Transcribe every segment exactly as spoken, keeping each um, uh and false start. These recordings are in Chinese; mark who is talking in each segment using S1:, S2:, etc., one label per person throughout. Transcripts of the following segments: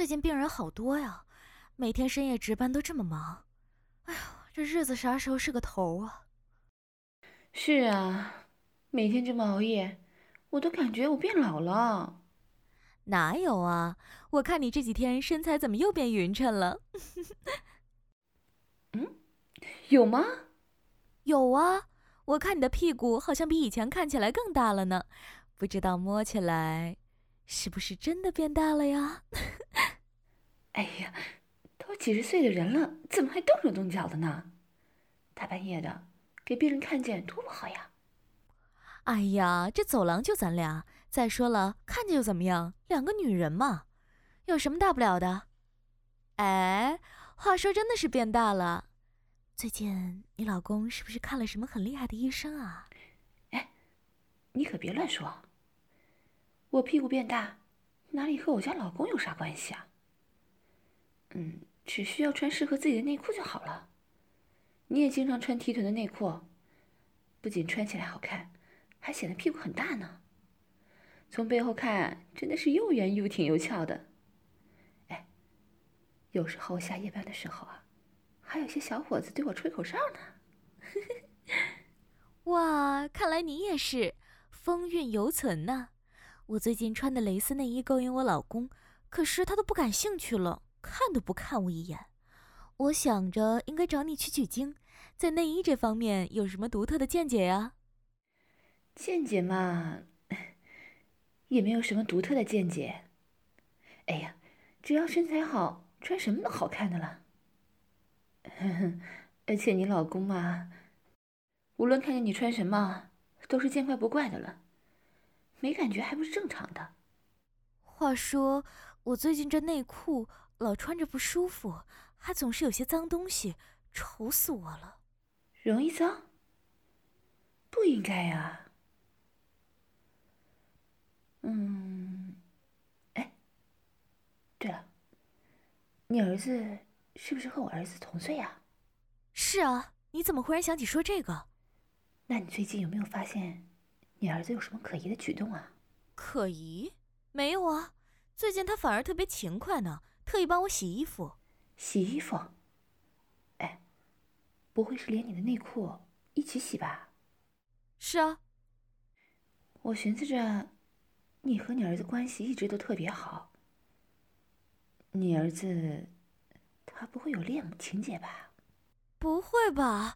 S1: 近病人好多呀，每天深夜值班都这么忙。哎呦，这日子啥时候是个头啊？
S2: 是啊，每天这么熬夜，我都感觉我变老了。
S1: 哪有啊？我看你这几天身材怎么又变匀称了？
S2: 嗯，有吗？
S1: 有啊，我看你的屁股好像比以前看起来更大了呢，不知道摸起来是不是真的变大了呀？
S2: 哎呀，都几十岁的人了，怎么还动手动脚的呢？大半夜的，给病人看见多不好呀！
S1: 哎呀，这走廊就咱俩，再说了，看见又怎么样？两个女人嘛，有什么大不了的？哎，话说真的是变大了。最近你老公是不是看了什么很厉害的医生啊？
S2: 哎，你可别乱说，我屁股变大，哪里和我家老公有啥关系啊？嗯，只需要穿适合自己的内裤就好了。你也经常穿提臀的内裤，不仅穿起来好看，还显得屁股很大呢。从背后看，真的是又圆又挺又翘的。哎，有时候下夜班的时候啊，还有些小伙子对我吹口哨呢。
S1: 哇，看来你也是风韵犹存呢。我最近穿的蕾丝内衣勾引我老公，可是他都不感兴趣了，看都不看我一眼。我想着应该找你取取经，在内衣这方面有什么独特的见解呀？
S2: 见解嘛，也没有什么独特的见解。哎呀，只要身材好，穿什么都好看的了。而且你老公嘛，无论看见你穿什么，都是见怪不怪的了，没感觉还不是正常的。
S1: 话说，我最近这内裤老穿着不舒服，还总是有些脏东西，愁死我了。
S2: 容易脏？不应该呀。嗯，哎，对了，你儿子是不是和我儿子同岁呀？
S1: 是啊，你怎么忽然想起说这个？
S2: 那你最近有没有发现你儿子有什么可疑的举动啊？
S1: 可疑？没有啊，最近他反而特别勤快呢，特意帮我洗衣服。
S2: 洗衣服？哎，不会是连你的内裤一起洗吧？
S1: 是啊，
S2: 我寻思着，你和你儿子关系一直都特别好，你儿子他不会有恋母情节吧？
S1: 不会吧？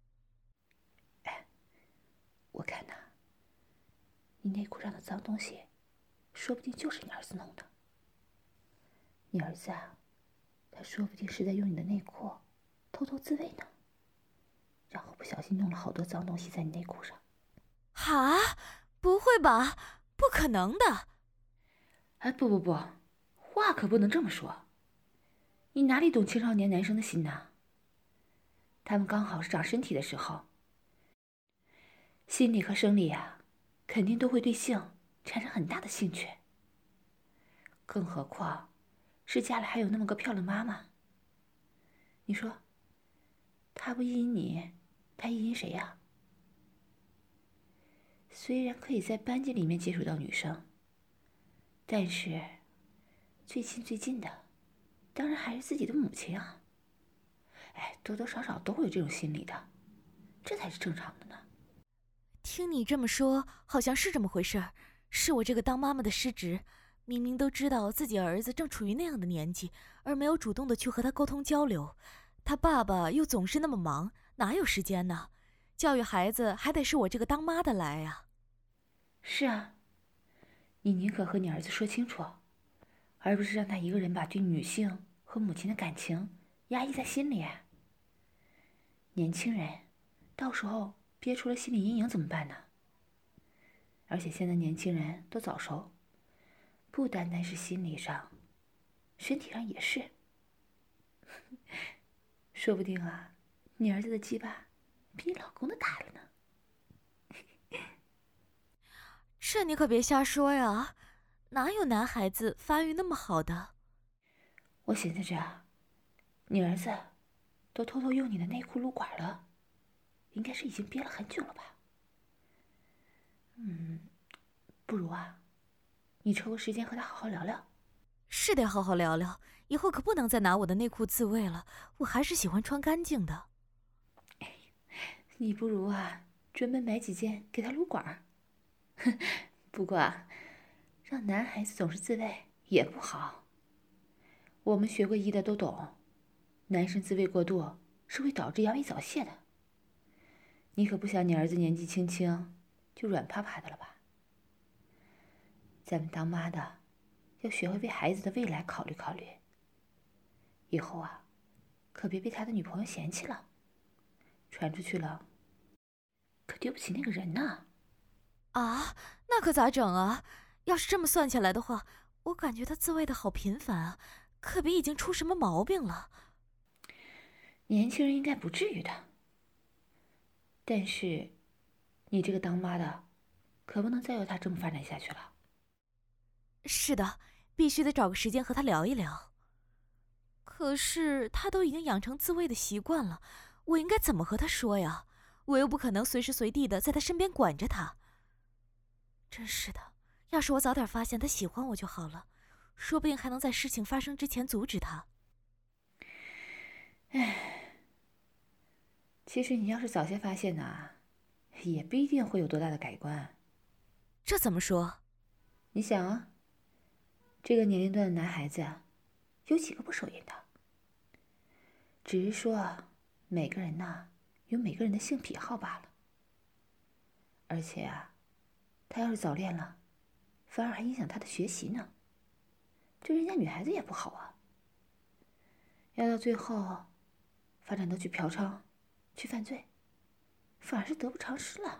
S2: 我看呐，你内裤上的脏东西，说不定就是你儿子弄的。你儿子啊，他说不定是在用你的内裤偷偷自慰呢，然后不小心弄了好多脏东西在你内裤上。
S1: 哈？不会吧？不可能的！
S2: 哎，不不不，话可不能这么说。你哪里懂青少年男生的心呐？他们刚好是长身体的时候，心理和生理呀、啊，肯定都会对性产生很大的兴趣。更何况，是家里还有那么个漂亮妈妈。你说，他不意淫你，他意淫谁呀？虽然可以在班级里面接触到女生，但是最亲最近的，当然还是自己的母亲啊。哎，多多少少都会有这种心理的，这才是正常的呢。
S1: 听你这么说，好像是这么回事儿。是我这个当妈妈的失职，明明都知道自己儿子正处于那样的年纪，而没有主动的去和他沟通交流。他爸爸又总是那么忙，哪有时间呢？教育孩子还得是我这个当妈的来呀。
S2: 是啊，你宁可和你儿子说清楚，而不是让他一个人把对女性和母亲的感情压抑在心里。年轻人，到时候憋出了心理阴影怎么办呢？而且现在年轻人都早熟，不单单是心理上，身体上也是。说不定啊，你儿子的鸡巴比你老公的大了呢。
S1: 这你可别瞎说呀，哪有男孩子发育那么好的？
S2: 我寻思着，你儿子都偷偷用你的内裤撸管了，应该是已经憋了很久了吧？嗯，不如啊，你抽个时间和他好好聊聊。
S1: 是得好好聊聊，以后可不能再拿我的内裤自慰了，我还是喜欢穿干净的。
S2: 你不如啊，专门买几件给他撸管儿。不过啊，让男孩子总是自慰也不好。我们学过医的都懂，男生自慰过度是会导致阳痿早泄的。你可不想你儿子年纪轻轻就软趴趴的了吧？咱们当妈的要学会为孩子的未来考虑考虑。以后啊，可别被他的女朋友嫌弃了，传出去了，可丢不起那个人呐。
S1: 啊，那可咋整啊？要是这么算起来的话，我感觉他自慰的好频繁啊，可别已经出什么毛病了。
S2: 年轻人应该不至于的，但是你这个当妈的可不能再由他这么发展下去了。
S1: 是的，必须得找个时间和他聊一聊。可是他都已经养成自慰的习惯了，我应该怎么和他说呀？我又不可能随时随地的在他身边管着他。真是的，要是我早点发现他喜欢我就好了，说不定还能在事情发生之前阻止他。
S2: 唉，其实你要是早些发现呢，也不一定会有多大的改观。
S1: 这怎么说？
S2: 你想啊，这个年龄段的男孩子啊，有几个不手淫的？只是说啊，每个人呐有每个人的性癖好罢了。而且啊，他要是早恋了，反而还影响他的学习呢，对人家女孩子也不好啊。要到最后发展到去嫖娼、去犯罪，反而是得不偿失了。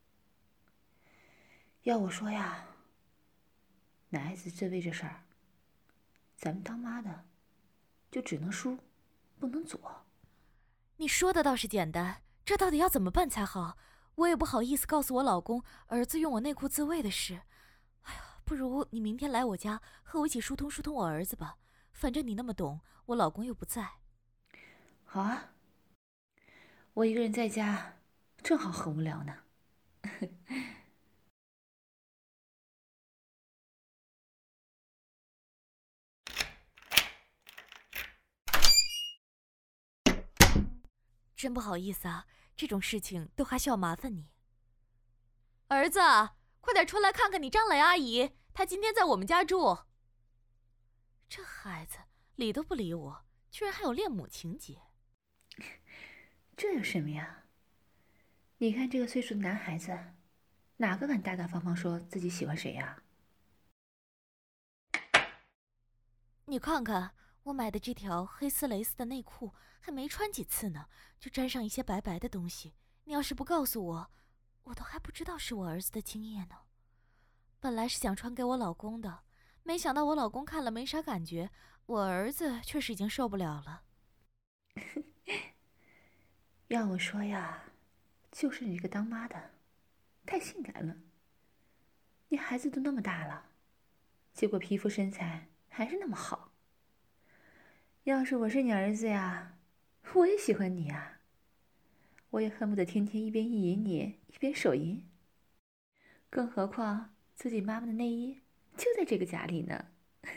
S2: 要我说呀，男孩子自慰这事儿，咱们当妈的就只能输，不能左。
S1: 你说的倒是简单，这到底要怎么办才好？我也不好意思告诉我老公儿子用我内裤自慰的事。哎呀，不如你明天来我家和我一起疏通疏通我儿子吧，反正你那么懂，我老公又不在。
S2: 好啊，我一个人在家，正好很无聊呢。
S1: 真不好意思啊，这种事情都还需要麻烦你。儿子，快点出来看看你张磊阿姨，她今天在我们家住。这孩子理都不理我，居然还有恋母情节。
S2: 这有什么呀？你看这个岁数的男孩子，哪个敢大大方方说自己喜欢谁呀？
S1: 你看看我买的这条黑丝蕾丝的内裤，还没穿几次呢，就沾上一些白白的东西。你要是不告诉我，我都还不知道是我儿子的精液呢。本来是想穿给我老公的，没想到我老公看了没啥感觉，我儿子却是已经受不了了。
S2: 要我说呀，就是你这个当妈的，太性感了。你孩子都那么大了，结果皮肤身材还是那么好。要是我是你儿子呀，我也喜欢你啊，我也恨不得天天一边意淫你一边手淫。更何况自己妈妈的内衣就在这个家里呢。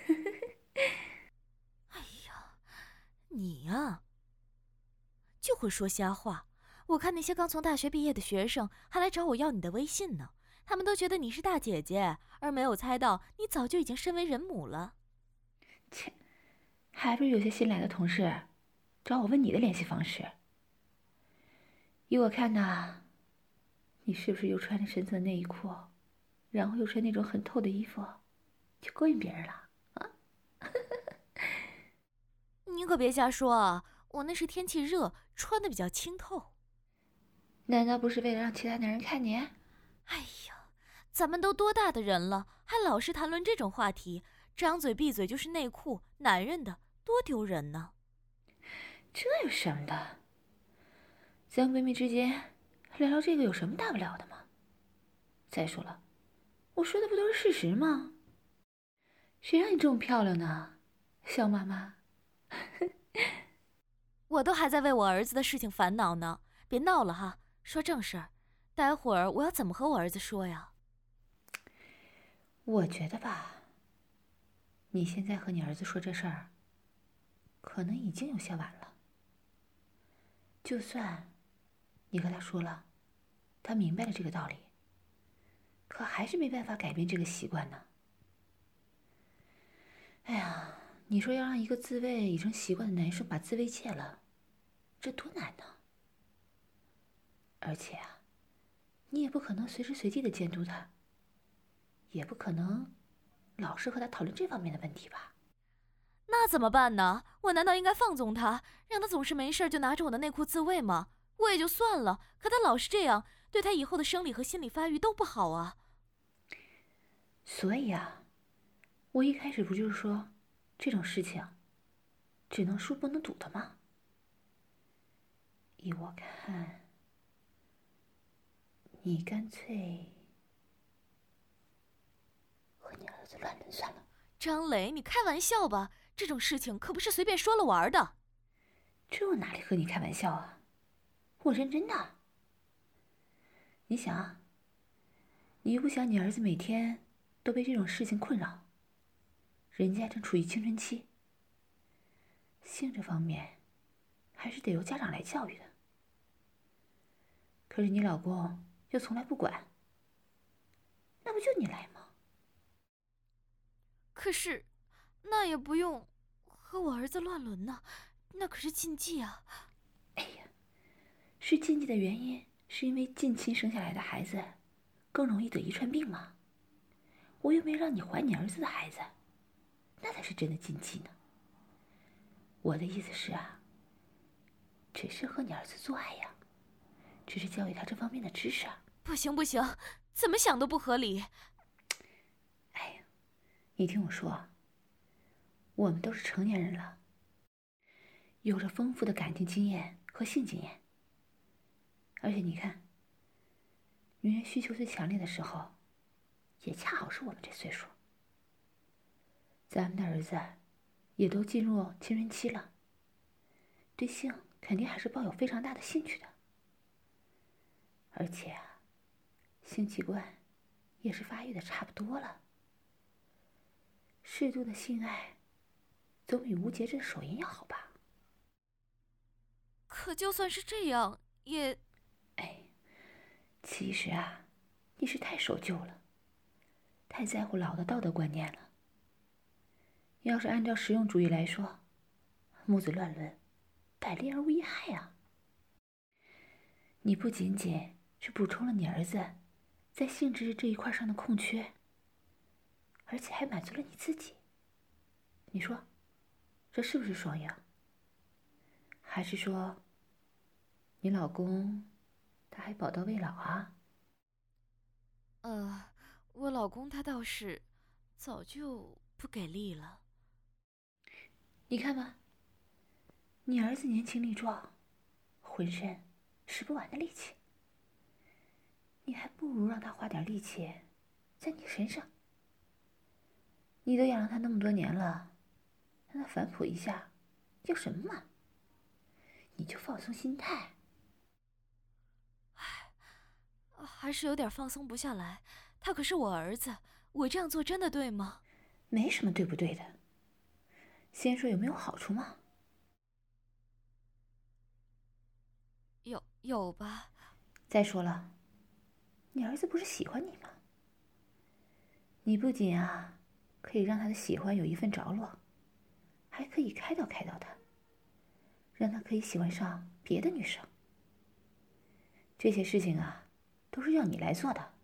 S1: 哎呀，你呀，就会说瞎话。我看那些刚从大学毕业的学生还来找我要你的微信呢，他们都觉得你是大姐姐，而没有猜到你早就已经身为人母了。
S2: 切，还不是有些新来的同事找我问你的联系方式。依我看呐，你是不是又穿着深色内衣裤，然后又穿那种很透的衣服，去勾引别人了啊？
S1: 你可别瞎说啊！我那是天气热，穿的比较清透。
S2: 难道不是为了让其他男人看你？
S1: 哎呀，咱们都多大的人了，还老是谈论这种话题，张嘴闭嘴就是内裤，男人的，多丢人呢！
S2: 这有什么的？咱闺蜜之间聊聊这个有什么大不了的吗？再说了，我说的不都是事实吗？谁让你这么漂亮呢，小妈妈？
S1: 我都还在为我儿子的事情烦恼呢，别闹了哈，说正事儿。待会儿我要怎么和我儿子说呀？
S2: 我觉得吧， 你现在和你儿子说这事儿，可能已经有些晚了。就算你和他说了，他明白了这个道理，可还是没办法改变这个习惯呢。哎呀，你说要让一个自慰已成习惯的男生把自慰戒了，这多难呢？而且啊，你也不可能随时随地的监督他，也不可能老是和他讨论这方面的问题吧？
S1: 那怎么办呢？我难道应该放纵他，让他总是没事就拿着我的内裤自慰吗？我也就算了，可他老是这样，对他以后的生理和心理发育都不好啊。
S2: 所以啊，我一开始不就是说，这种事情只能疏不能堵的吗？依我看，你干脆和你儿子乱伦算了。
S1: 张磊，你开玩笑吧？这种事情可不是随便说了玩的。
S2: 这我哪里和你开玩笑啊？我认真的。你想啊，你又不想你儿子每天都被这种事情困扰，人家正处于青春期，性这方面还是得由家长来教育的。可是你老公又从来不管，那不就你来吗？
S1: 可是，那也不用和我儿子乱伦呢，那可是禁忌啊。
S2: 哎呀，是禁忌的原因是因为近亲生下来的孩子更容易得遗传病吗？我又没让你怀你儿子的孩子，那才是真的禁忌呢。我的意思是啊，只是和你儿子做爱呀，只是教育他这方面的知识啊。
S1: 不行不行，怎么想都不合理。
S2: 哎呀，你听我说，我们都是成年人了，有着丰富的感情经验和性经验，而且你看，女人需求最强烈的时候，也恰好是我们这岁数。咱们的儿子也都进入青春期了，对性肯定还是抱有非常大的兴趣的。而且啊，性器官也是发育的差不多了，适度的性爱总比无节制的手淫要好吧？
S1: 可就算是这样，也……
S2: 哎，其实啊，你是太守旧了，太在乎老的道德观念了。要是按照实用主义来说，母子乱伦，百利而无一害啊。你不仅仅是补充了你儿子在性知识这一块上的空缺，而且还满足了你自己。你说，这是不是双赢？还是说，你老公他还宝刀未老啊？
S1: 呃，我老公他倒是早就不给力了。
S2: 你看吧，你儿子年轻力壮，浑身使不完的力气，你还不如让他花点力气在你身上。你都养了他那么多年了，让他反哺一下，要什么嘛？你就放松心态。
S1: 唉，还是有点放松不下来。他可是我儿子，我这样做真的对吗？
S2: 没什么对不对的，先说有没有好处嘛？
S1: 有有吧。
S2: 再说了，你儿子不是喜欢你吗？你不仅啊可以让他的喜欢有一份着落，还可以开导开导他，让他可以喜欢上别的女生。这些事情啊，都是要你来做的。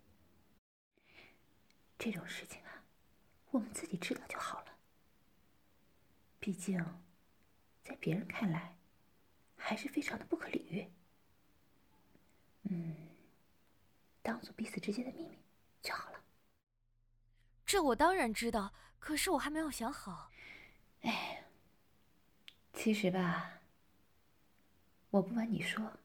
S2: 这种事情啊，我们自己知道就好了。毕竟，在别人看来，还是非常的不可理喻。嗯，当做彼此之间的秘密就好了。
S1: 这我当然知道，可是我还没有想好。
S2: 哎，其实吧，我不瞒你说，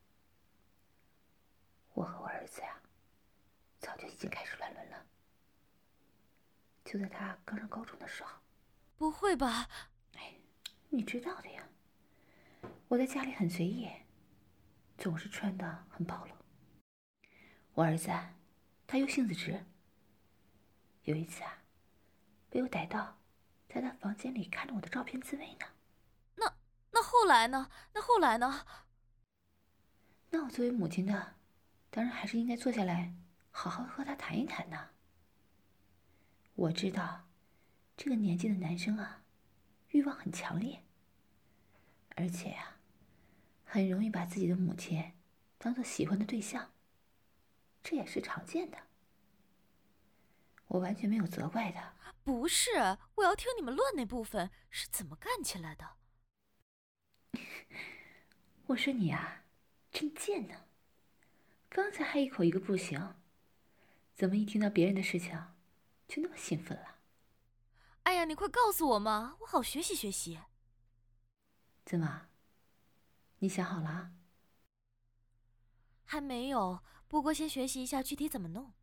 S2: 我和我儿子呀，早就已经开始乱伦了。就在他刚上高中的时候。
S1: 不会吧？
S2: 哎，你知道的呀，我在家里很随意，总是穿得很暴露。我儿子啊，他又性子直，有一次啊，被我逮到在他房间里看着我的照片自慰呢。
S1: 那那后来呢？那后来呢？
S2: 那我作为母亲的，当然还是应该坐下来，好好和他谈一谈呢。我知道，这个年纪的男生啊，欲望很强烈，而且呀、啊，很容易把自己的母亲当做喜欢的对象，这也是常见的。我完全没有责怪他。
S1: 不是，我要听你们论那部分是怎么干起来的。
S2: 我说你啊，真贱呢！刚才还一口一个不行，怎么一听到别人的事情，就那么兴奋了？
S1: 哎呀，你快告诉我嘛，我好学习学习。
S2: 怎么？你想好了？
S1: 还没有，不过先学习一下具体怎么弄。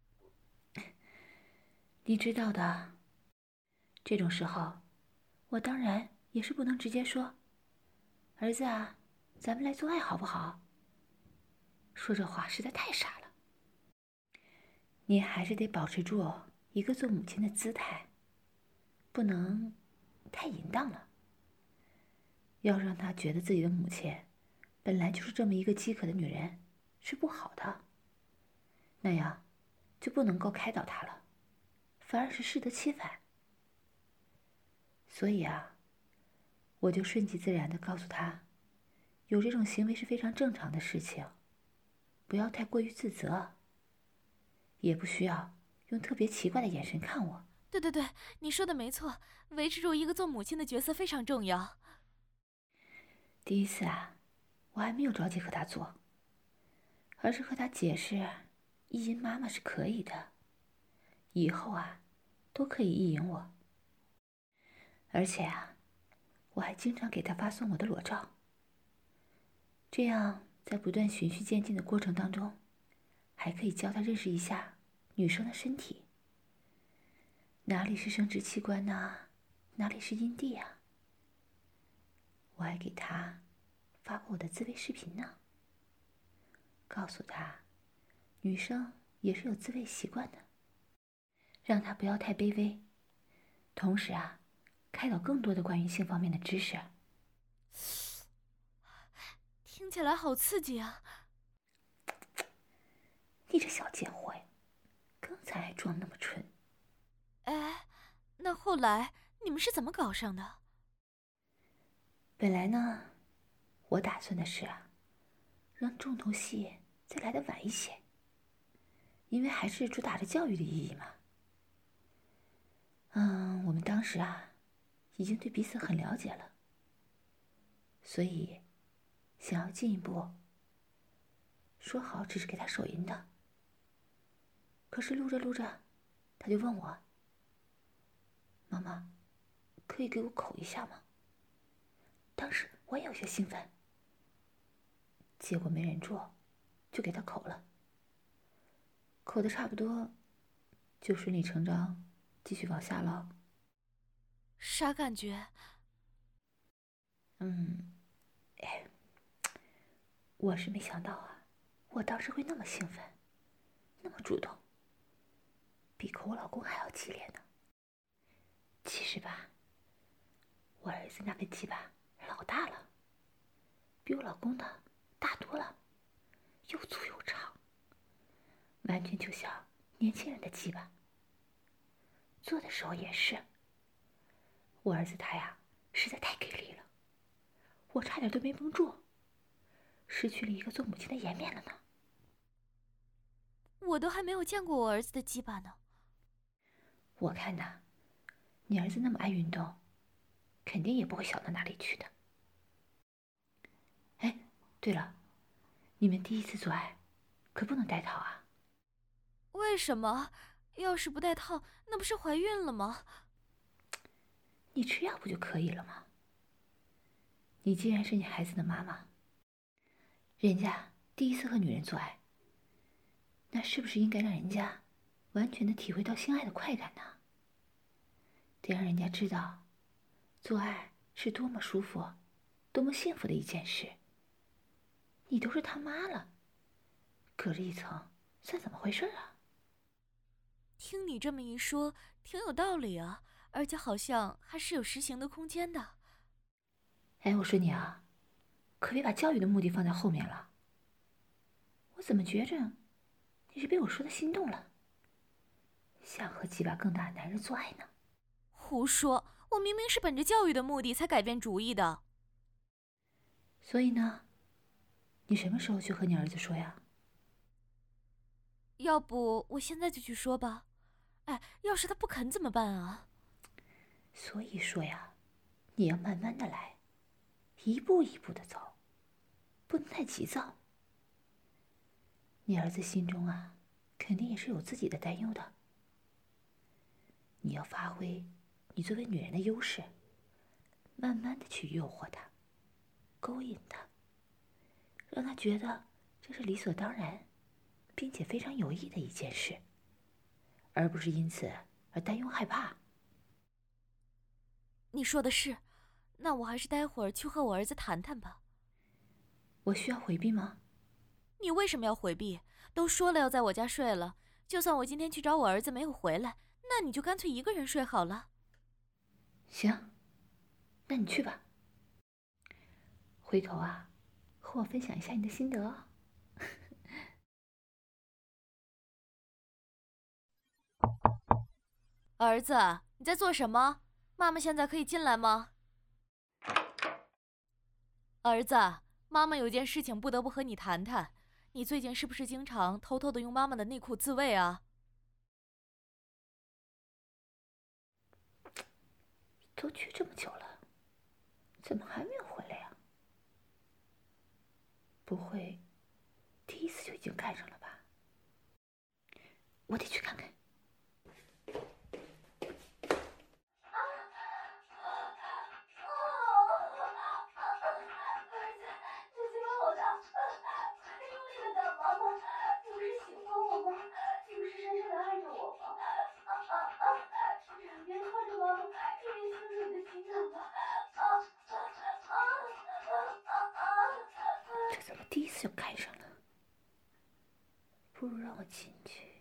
S2: 你知道的，这种时候，我当然也是不能直接说：“儿子啊，咱们来做爱好不好？”说这话实在太傻了。你还是得保持住一个做母亲的姿态，不能太淫荡了。要让他觉得自己的母亲本来就是这么一个饥渴的女人，是不好的。那样就不能够开导他了，反而是适得其反。所以啊，我就顺其自然地告诉他，有这种行为是非常正常的事情，不要太过于自责，也不需要用特别奇怪的眼神看我。
S1: 对对对，你说的没错，维持住一个做母亲的角色非常重要。
S2: 第一次啊，我还没有着急和他做，而是和他解释，意淫妈妈是可以的，以后啊，都可以意淫我。而且啊，我还经常给他发送我的裸照，这样在不断循序渐进的过程当中，还可以教他认识一下女生的身体，哪里是生殖器官呐、啊，哪里是阴蒂啊。我还给他发过我的自慰视频呢，告诉他，女生也是有自慰习惯的，让他不要太卑微，同时啊，开导更多的关于性方面的知识。
S1: 听起来好刺激啊！
S2: 你这小贱货呀，刚才还装那么纯。
S1: 哎，那后来你们是怎么搞上的？
S2: 本来呢，我打算的是啊，让重头戏再来得晚一些，因为还是主打着教育的意义嘛。嗯，我们当时啊，已经对彼此很了解了，所以想要进一步，说好只是给他手淫的。可是录着录着，他就问我：“妈妈，可以给我口一下吗？”当时我也有些兴奋，结果没忍住，就给他口了。口的差不多，就顺理成章继续往下了。
S1: 啥感觉？
S2: 嗯，哎，我是没想到啊，我当时会那么兴奋，那么主动，比口我老公还要激烈呢。其实吧，我儿子那个鸡巴老大了，比我老公的大多了，又粗又长，完全就像年轻人的鸡巴。做的时候也是，我儿子他呀实在太给力了，我差点都没绷住，失去了一个做母亲的颜面了呢。
S1: 我都还没有见过我儿子的鸡巴呢。
S2: 我看呐，你儿子那么爱运动，肯定也不会小到哪里去的。哎，对了，你们第一次做爱可不能戴套啊。
S1: 为什么？要是不戴套，那不是怀孕了吗？
S2: 你吃药不就可以了吗？你既然是你孩子的妈妈，人家第一次和女人做爱，那是不是应该让人家完全的体会到性爱的快感呢？得让人家知道，做爱是多么舒服、多么幸福的一件事。你都是他妈了，隔着一层，算怎么回事啊？
S1: 听你这么一说，挺有道理啊。 而且好像还是有实行的空间的。
S2: 哎，我说你啊，可别把教育的目的放在后面了。我怎么觉着你是被我说的心动了，想和几把更大的男人做爱呢？
S1: 胡说，我明明是本着教育的目的才改变主意的。
S2: 所以呢，你什么时候去和你儿子说呀？
S1: 要不我现在就去说吧。哎，要是他不肯怎么办啊？
S2: 所以说呀，你要慢慢的来，一步一步的走，不能太急躁。你儿子心中啊，肯定也是有自己的担忧的。你要发挥你作为女人的优势，慢慢的去诱惑他，勾引他，让他觉得这是理所当然，并且非常有益的一件事，而不是因此而担忧害怕。
S1: 你说的是，那我还是待会儿去和我儿子谈谈吧。
S2: 我需要回避吗？
S1: 你为什么要回避？都说了要在我家睡了，就算我今天去找我儿子没有回来，那你就干脆一个人睡好了。
S2: 行，那你去吧。回头啊，和我分享一下你的心得哦。
S1: 儿子，你在做什么？妈妈现在可以进来吗？儿子，妈妈有件事情不得不和你谈谈。你最近是不是经常偷偷的用妈妈的内裤自慰啊？
S2: 都去这么久了，怎么还没有回来呀？不会，第一次就已经干上了吧？我得去看看。这怎么第一次就干上了？不如让我进去。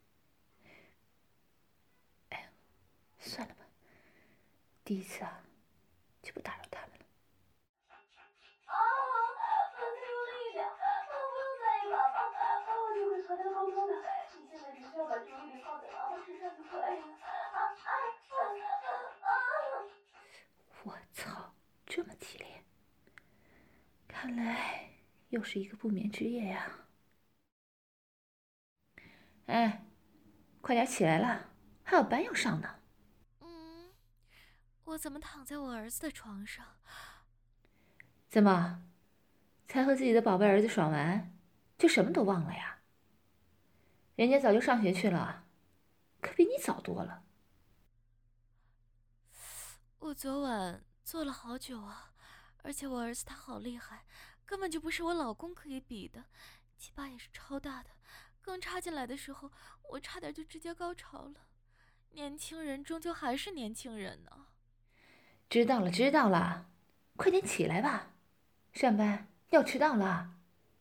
S2: 哎呀，算了吧，第一次啊，就不打扰他们了。
S3: 啊！再用力一点，不用在意妈妈，我就会和他沟通的。你现在只需要把注意力放在妈妈身上就可以了。啊啊啊！
S2: 我操，这么激烈！看来又是一个不眠之夜呀。哎，快点起来了，还有班要上呢。
S1: 嗯，我怎么躺在我儿子的床上？
S2: 怎么，才和自己的宝贝儿子爽完，就什么都忘了呀？人家早就上学去了，可比你早多了。
S1: 我昨晚做了好久啊，而且我儿子他好厉害，根本就不是我老公可以比的，鸡巴也是超大的，刚插进来的时候，我差点就直接高潮了。年轻人终究还是年轻人呢。
S2: 知道了，知道了，快点起来吧，上班要迟到了。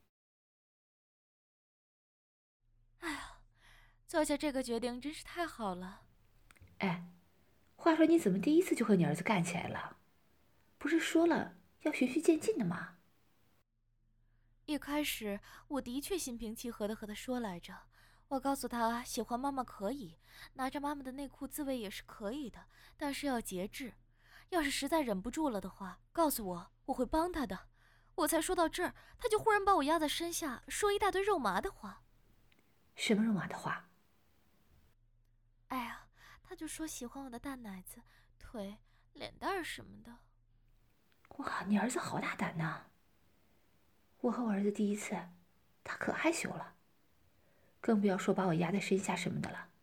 S1: 哎呀，做下这个决定真是太好了。
S2: 哎，话说你怎么第一次就和你儿子干起来了？不是说了要循序渐进的吗？
S1: 一开始我的确心平气和地和他说来着，我告诉他喜欢妈妈可以，拿着妈妈的内裤自慰也是可以的，但是要节制。要是实在忍不住了的话，告诉我，我会帮他的。我才说到这儿，他就忽然把我压在身下，说一大堆肉麻的话。
S2: 什么肉麻的话？
S1: 哎呀，他就说喜欢我的大奶子、腿、脸蛋儿什么的。
S2: 哇，你儿子好大胆呐！我和我儿子第一次，他可害羞了，更不要说把我压在身下什么的了。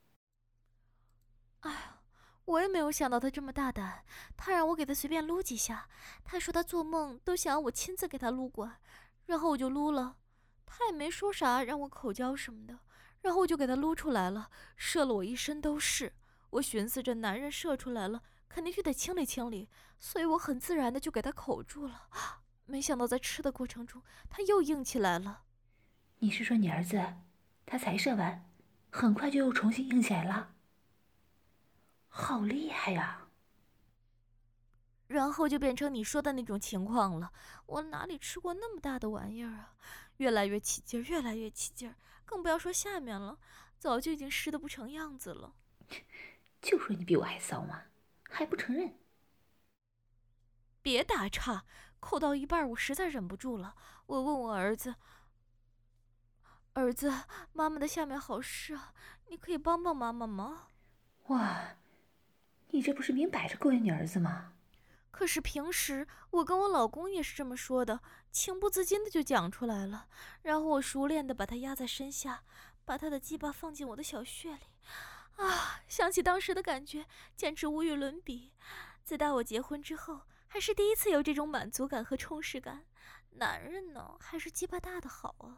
S1: 哎呀，我也没有想到他这么大胆，他让我给他随便撸几下，他说他做梦都想要我亲自给他撸管，然后我就撸了，他也没说啥，让我口交什么的，然后我就给他撸出来了，射了我一身都是。我寻思这男人射出来了，肯定就得清理清理，所以我很自然的就给他口住了。没想到在吃的过程中，他又硬起来了。
S2: 你是说你儿子，他才射完，很快就又重新硬起来了？ 好厉害呀！
S1: 然后就变成你说的那种情况了。我哪里吃过那么大的玩意儿啊？越来越起劲儿，越来越起劲儿，更不要说下面了，早就已经湿得不成样子了。
S2: 就说你比我还骚嘛，还不承认？
S1: 别打岔，扣到一半我实在忍不住了，我问我儿子：“儿子，妈妈的下面好湿啊，你可以帮帮妈妈吗？”
S2: 哇，你这不是明摆着勾引你儿子吗？
S1: 可是平时我跟我老公也是这么说的，情不自禁的就讲出来了，然后我熟练的把他压在身下，把他的鸡巴放进我的小穴里。啊，想起当时的感觉，简直无与伦比。自打我结婚之后，还是第一次有这种满足感和充实感。男人呢，还是鸡巴大的好啊。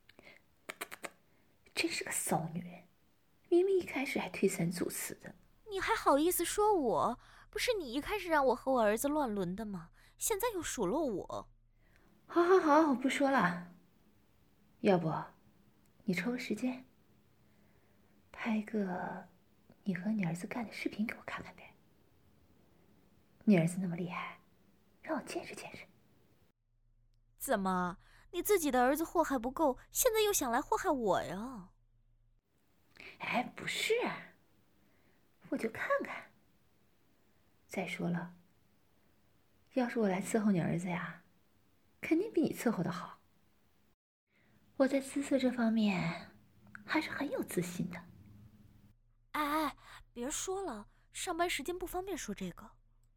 S2: 真是个骚女人，明明一开始还推三阻四的。
S1: 你还好意思说我？不是你一开始让我和我儿子乱伦的吗？现在又数落我。
S2: 好好好，我不说了。要不，你抽个时间，拍个你和你儿子干的视频给我看看呗。你儿子那么厉害，让我见识见识。
S1: 怎么，你自己的儿子祸害不够，现在又想来祸害我呀？
S2: 哎，不是，我就看看。再说了，要是我来伺候你儿子呀，肯定比你伺候的好。我在姿色这方面还是很有自信的。
S1: 哎哎，别说了，上班时间不方便说这个。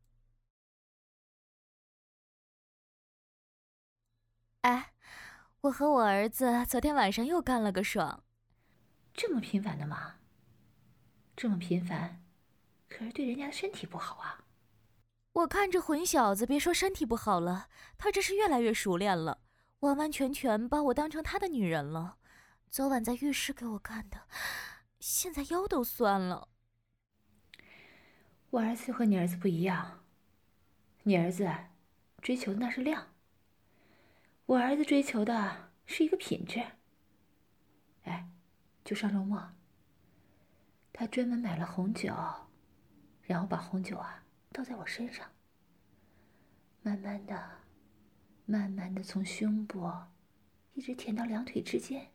S1: 哎，我和我儿子昨天晚上又干了个爽。
S2: 这么频繁的吗？这么频繁，可是对人家的身体不好啊。
S1: 我看这混小子，别说身体不好了，他这是越来越熟练了，完完全全把我当成他的女人了。昨晚在浴室给我干的，现在腰都酸了。
S2: 我儿子和你儿子不一样，你儿子追求的那是量，我儿子追求的是一个品质。哎，就上周末，他专门买了红酒，然后把红酒啊倒在我身上，慢慢的、慢慢的从胸部一直舔到两腿之间，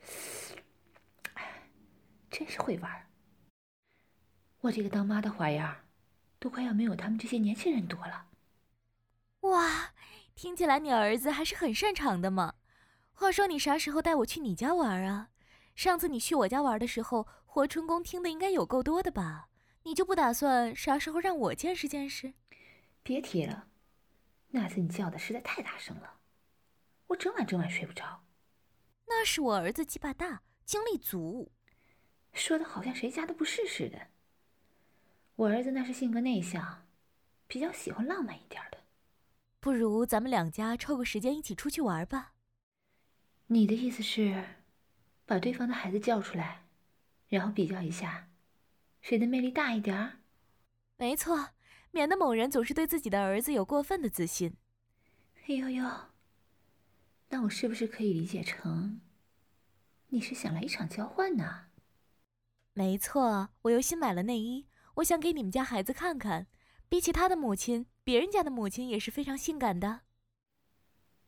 S2: 哎，真是会玩。我这个当妈的花样，都快要没有他们这些年轻人多了。
S1: 哇，听起来你儿子还是很擅长的嘛。话说你啥时候带我去你家玩啊？上次你去我家玩的时候，活春宫听的应该有够多的吧？你就不打算啥时候让我见识见识？
S2: 别提了，那次你叫的实在太大声了，我整晚整晚睡不着。
S1: 那是我儿子鸡巴大，精力足。
S2: 说的好像谁家的不是似的。我儿子那是性格内向，比较喜欢浪漫一点的。
S1: 不如咱们两家抽个时间一起出去玩吧。
S2: 你的意思是，把对方的孩子叫出来，然后比较一下，谁的魅力大一点儿？
S1: 没错，免得某人总是对自己的儿子有过分的自信。
S2: 哎呦呦，那我是不是可以理解成，你是想来一场交换呢？
S1: 没错，我又新买了内衣，我想给你们家孩子看看，比起他的母亲，别人家的母亲也是非常性感的。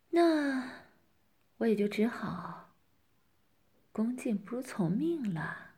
S2: 那我也就只好恭敬不如从命了。